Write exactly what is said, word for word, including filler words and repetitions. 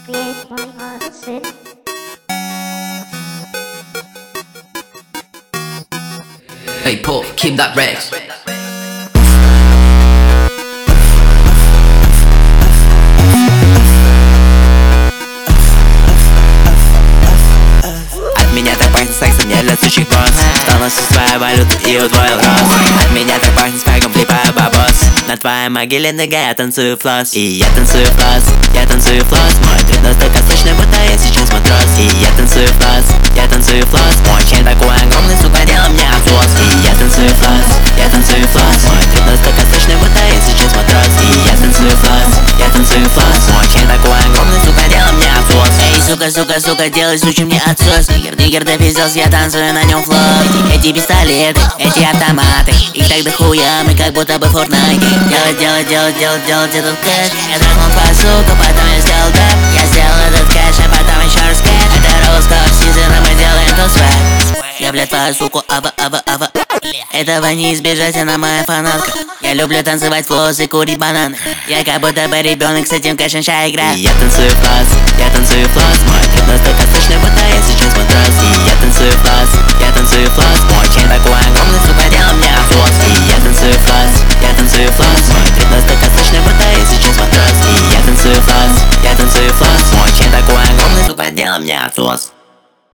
Hey Paul, keep that Rex. От меня так пахнет сексом, не для сущих босс. Стала со своей валюты и удвоил рост. От меня так пахнет спайком, флипаю бабос. На твоей могиле нога я танцую флосс. И я танцую флосс, я танцую флосс. Мой трip настолько сочный, будто я сейчас матрос. И я танцую флосс, я танцую флосс. Мой член такой огромный, сука, делай мне отвоз. И я танцую флосс, я танцую флосс. Мой трip настолько сочный, будто я сейчас матрос. И я танцую флосс, я танцую флосс. Мой член такой огромный, сука, делай мне отвоз. Эй, сука, сука, сука, делай, сучи мне отсос. Нигер, нигер, допиздос, я танцую на нем флот. Эти, эти пистолеты, эти автоматы, их так дохуя, мы как будто бы в Фортнайте. Делать, делать, делать, делать, делать этот кэш. Я дракнул по суку, потом я сделал дэп. Я сделал этот кэш, а потом еще раз кэш. Это Роускоп Сизон, и мы делаем тот свэк. Я, блядь, твою суку, ава, ава, ава. Этого не избежать, она моя фанатка. Я люблю танцевать флосс и курить бананы. Я как будто бы ребенок с этим кэшем ща играю. И я танцую флосс, я танцую флосс. Мой трip настолько сочный, будто я сейчас матрос. И я танцую флосс, я танцую флосс. Мой член такой огромный, сука, делай мне отвоз. И я танцую флосс, я танцую флосс. Мой трip настолько сочный, будто я сейчас матрос. И я танцую флосс, я танцую флосс. Мой член такой огромный, сука, делай мне отвоз.